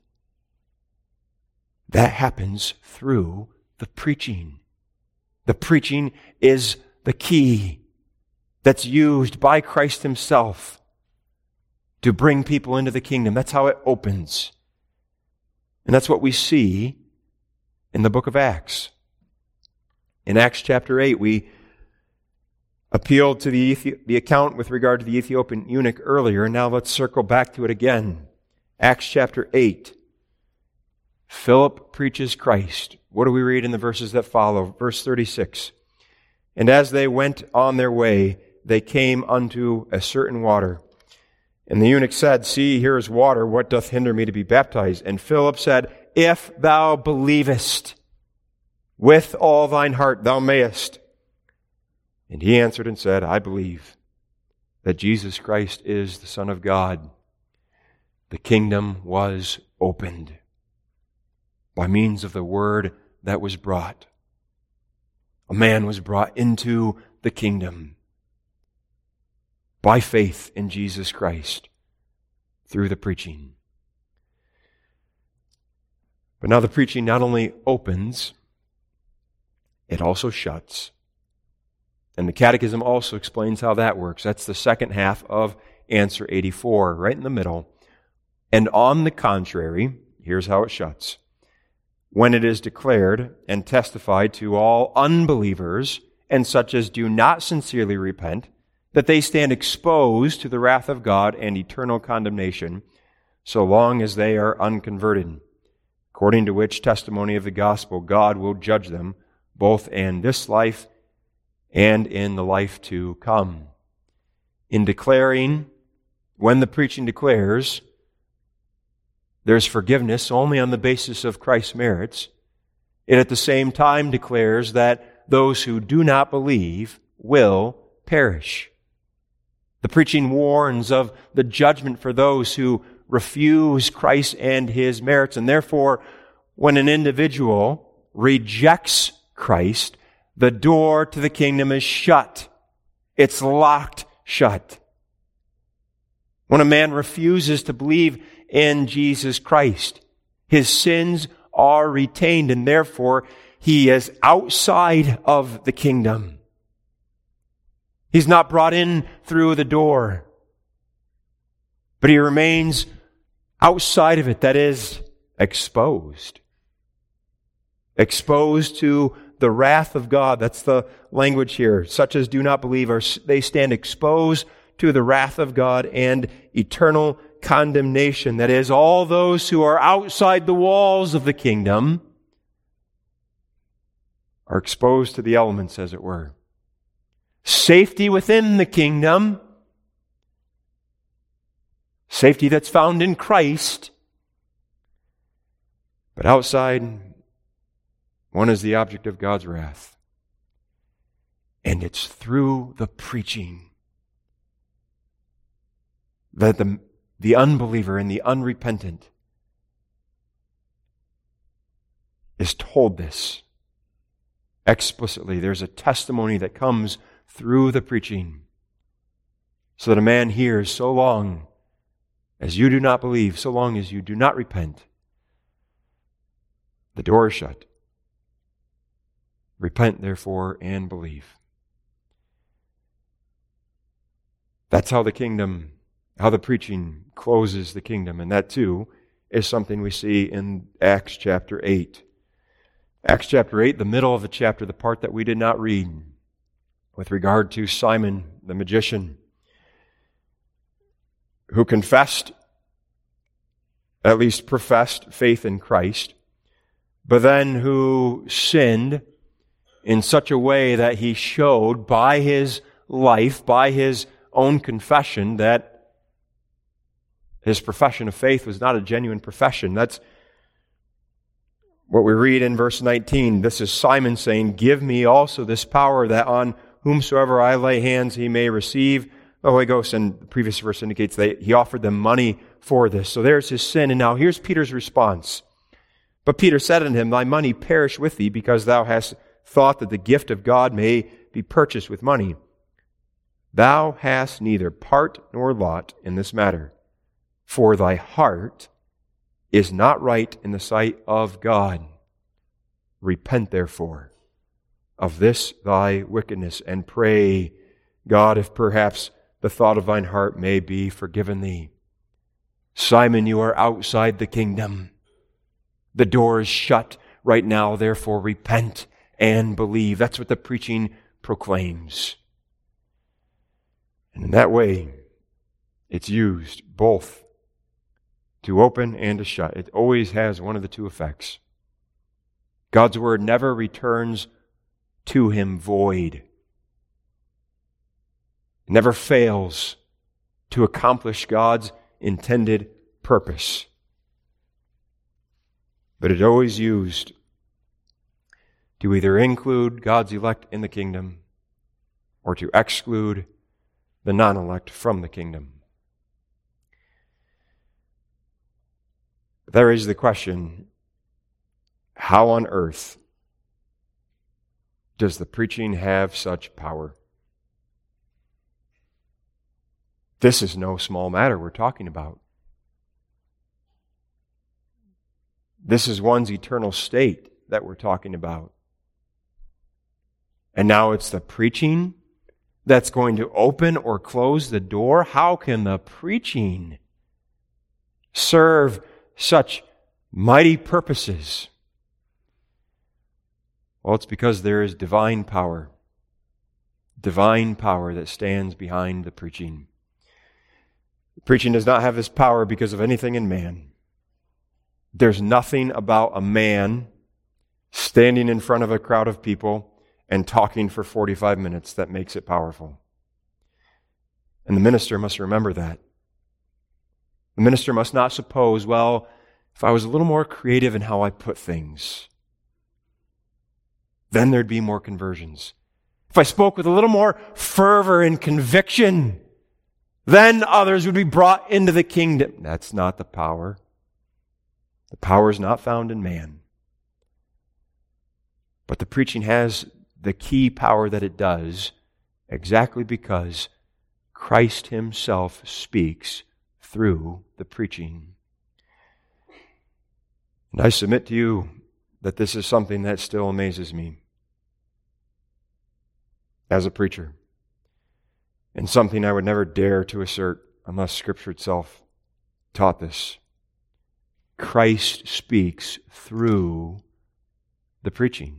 Speaker 2: That happens through the preaching. The preaching is the key that's used by Christ himself to bring people into the kingdom. That's how it opens. And that's what we see in the book of Acts. In Acts chapter 8, we appealed to the account with regard to the Ethiopian eunuch earlier. Now let's circle back to it again. Acts chapter 8. Philip preaches Christ. What do we read in the verses that follow? Verse 36. And as they went on their way, they came unto a certain water. And the eunuch said, See, here is water. What doth hinder me to be baptized? And Philip said, If thou believest with all thine heart, thou mayest. And he answered and said, I believe that Jesus Christ is the Son of God. The kingdom was opened by means of the word that was brought. A man was brought into the kingdom by faith in Jesus Christ through the preaching. But now the preaching not only opens, it also shuts. And the Catechism also explains how that works. That's the second half of answer 84, right in the middle. And on the contrary, here's how it shuts. When it is declared and testified to all unbelievers and such as do not sincerely repent, that they stand exposed to the wrath of God and eternal condemnation, so long as they are unconverted, according to which testimony of the gospel God will judge them both in this life and in the life to come. In declaring, when the preaching declares there's forgiveness only on the basis of Christ's merits. It at the same time declares that those who do not believe will perish. The preaching warns of the judgment for those who refuse Christ and His merits. And therefore, when an individual rejects Christ, the door to the kingdom is shut. It's locked shut. When a man refuses to believe in Jesus Christ, his sins are retained, and therefore he is outside of the kingdom. He's not brought in through the door, but he remains outside of it, that is, exposed. Exposed to the wrath of God. That's the language here. Such as do not believe, they stand exposed to the wrath of God and eternal condemnation. That is, all those who are outside the walls of the kingdom are exposed to the elements, as it were. Safety within the kingdom, safety that's found in Christ, but outside, one is the object of God's wrath. And it's through the preaching that the unbeliever and the unrepentant is told this explicitly. There's a testimony that comes through the preaching, so that a man hears, so long as you do not believe, so long as you do not repent, the door is shut. Repent, therefore, and believe. That's how the kingdom, how the preaching closes the kingdom. And that, too, is something we see in Acts chapter 8. Acts chapter 8, the middle of the chapter, the part that we did not read, with regard to Simon the magician, who confessed, at least professed, faith in Christ, but then who sinned in such a way that he showed by his life, by his own confession, that his profession of faith was not a genuine profession. That's what we read in verse 19. This is Simon saying, "Give me also this power, that on whomsoever I lay hands he may receive the Holy Ghost." And the previous verse indicates that he offered them money for this. So there's his sin. And now here's Peter's response. But Peter said unto him, "Thy money perish with thee, because thou hast thought that the gift of God may be purchased with money. Thou hast neither part nor lot in this matter, for thy heart is not right in the sight of God. Repent therefore of this thy wickedness, and pray God if perhaps the thought of thine heart may be forgiven thee." Simon, you are outside the kingdom. The door is shut right now, therefore repent and believe. That's what the preaching proclaims. And in that way, it's used both to open and to shut. It always has one of the two effects. God's word never returns to Him void. It never fails to accomplish God's intended purpose. But it's always used to either include God's elect in the kingdom or to exclude the non-elect from the kingdom. There is the question, how on earth does the preaching have such power? This is no small matter we're talking about. This is one's eternal state that we're talking about. And now it's the preaching that's going to open or close the door. How can the preaching serve such mighty purposes? Well, it's because there is divine power that stands behind the preaching. The preaching does not have this power because of anything in man. There's nothing about a man standing in front of a crowd of people and talking for 45 minutes that makes it powerful. And the minister must remember that. The minister must not suppose, well, if I was a little more creative in how I put things, then there'd be more conversions. If I spoke with a little more fervor and conviction, then others would be brought into the kingdom. That's not the power. The power is not found in man. But the preaching has the key power that it does exactly because Christ himself speaks through the preaching. And I submit to you that this is something that still amazes me as a preacher, and something I would never dare to assert unless Scripture itself taught this. Christ speaks through the preaching.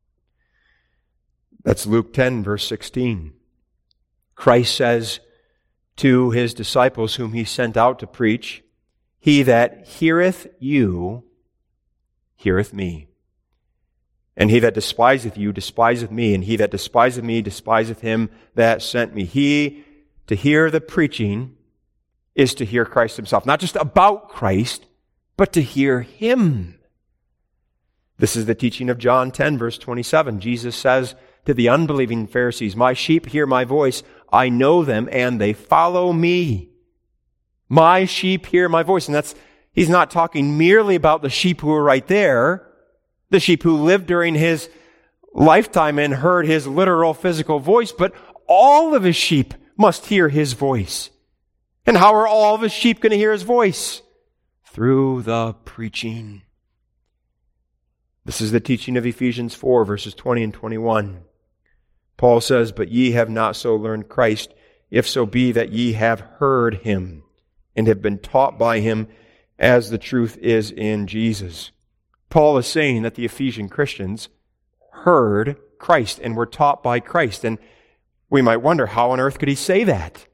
Speaker 2: That's Luke 10, verse 16. Christ says to his disciples whom he sent out to preach, "He that heareth you, heareth me. And he that despiseth you, despiseth me. And he that despiseth me, despiseth him that sent me." He, to hear the preaching, is to hear Christ himself. Not just about Christ, but to hear him. This is the teaching of John 10, verse 27. Jesus says to the unbelieving Pharisees, "My sheep hear my voice. I know them, and they follow me." My sheep hear my voice. And he's not talking merely about the sheep who are right there, the sheep who lived during his lifetime and heard his literal physical voice, but all of his sheep must hear his voice. And how are all of his sheep going to hear his voice? Through the preaching. This is the teaching of Ephesians 4, verses 20 and 21. Paul says, "But ye have not so learned Christ, if so be that ye have heard him, and have been taught by him, as the truth is in Jesus." Paul is saying that the Ephesian Christians heard Christ and were taught by Christ. And we might wonder, how on earth could he say that?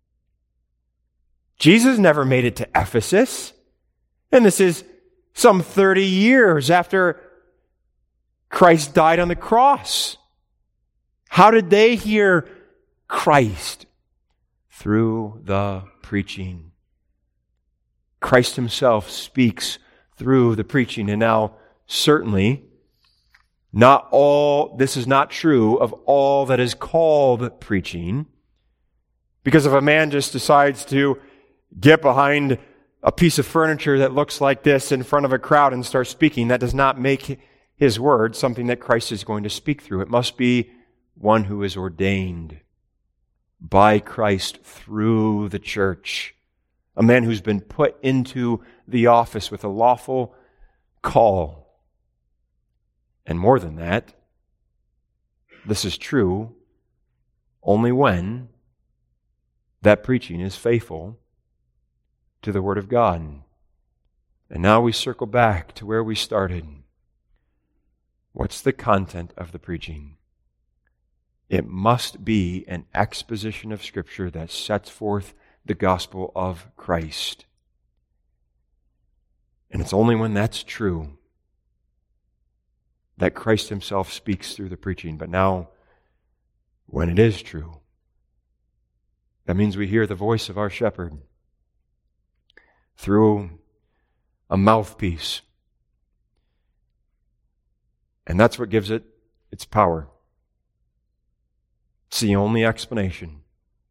Speaker 2: Jesus never made it to Ephesus. And this is some 30 years after Christ died on the cross. How did they hear Christ? Through the preaching. Christ himself speaks through the preaching. And now, certainly, this is not true of all that is called preaching. Because if a man just decides to get behind a piece of furniture that looks like this in front of a crowd and start speaking, that does not make his word something that Christ is going to speak through. It must be one who is ordained by Christ through the church. A man who's been put into the office with a lawful call. And more than that, this is true only when that preaching is faithful to the Word of God. And now we circle back to where we started. What's the content of the preaching? It must be an exposition of Scripture that sets forth the gospel of Christ. And it's only when that's true that Christ himself speaks through the preaching. But now, when it is true, that means we hear the voice of our shepherd through a mouthpiece. And that's what gives it its power. It's the only explanation.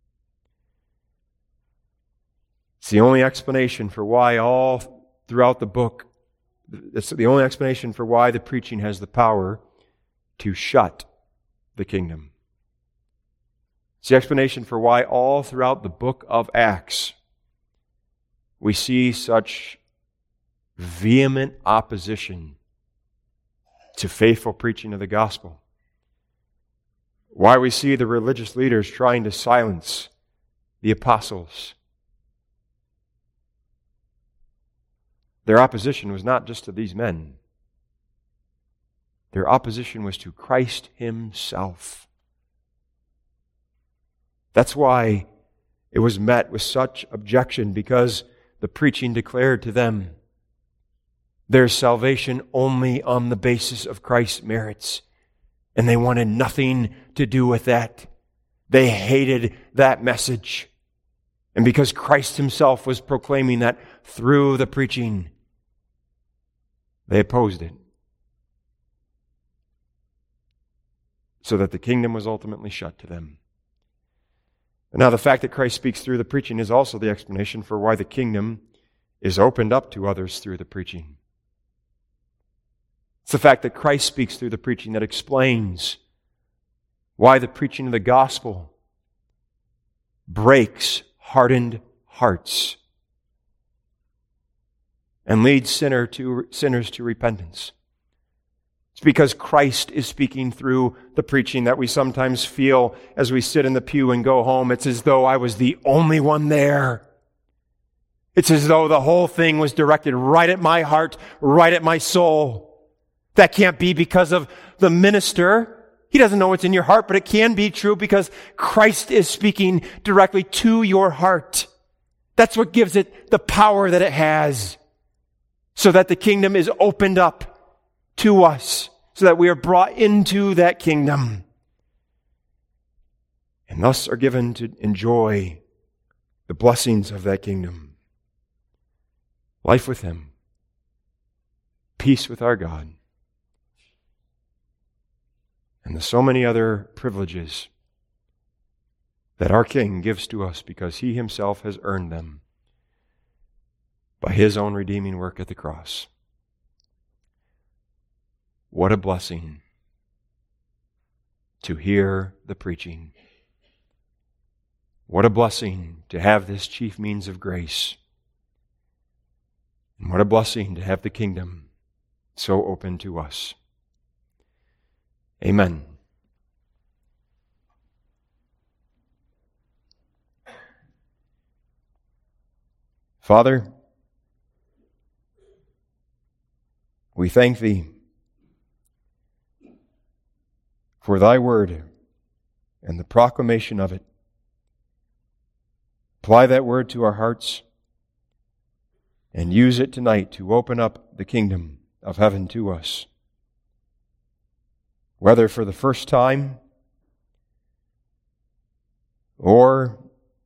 Speaker 2: It's the only explanation for why all throughout the book, it's the only explanation for why the preaching has the power to shut the kingdom. It's the explanation for why all throughout the book of Acts we see such vehement opposition to faithful preaching of the gospel. Why we see the religious leaders trying to silence the apostles. Their opposition was not just to these men. Their opposition was to Christ himself. That's why it was met with such objection, because the preaching declared to them their salvation only on the basis of Christ's merits. And they wanted nothing to do with that. They hated that message. And because Christ himself was proclaiming that through the preaching, They opposed it, so that the kingdom was ultimately shut to them. And now the fact that Christ speaks through the preaching is also the explanation for why the kingdom is opened up to others through the preaching. It's the fact that Christ speaks through the preaching that explains why the preaching of the gospel breaks hardened hearts and leads sinners to repentance. It's because Christ is speaking through the preaching that we sometimes feel as we sit in the pew and go home. It's as though I was the only one there. It's as though the whole thing was directed right at my heart, right at my soul. That can't be because of the minister. He doesn't know what's in your heart, but it can be true because Christ is speaking directly to your heart. That's what gives it the power that it has, so that the kingdom is opened up to us, so that we are brought into that kingdom, and thus are given to enjoy the blessings of that kingdom. Life with Him, peace with our God, and the so many other privileges that our King gives to us because He Himself has earned them by His own redeeming work at the cross. What a blessing to hear the preaching. What a blessing to have this chief means of grace. And what a blessing to have the kingdom so open to us. Amen. Father, we thank Thee for Thy word and the proclamation of it. Apply that word to our hearts and use it tonight to open up the kingdom of heaven to us. Whether for the first time or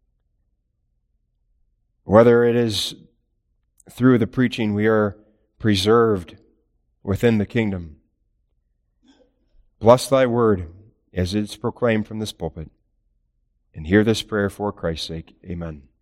Speaker 2: whether it is through the preaching we are preserved within the kingdom. Bless Thy word as it's proclaimed from this pulpit. And hear this prayer for Christ's sake. Amen.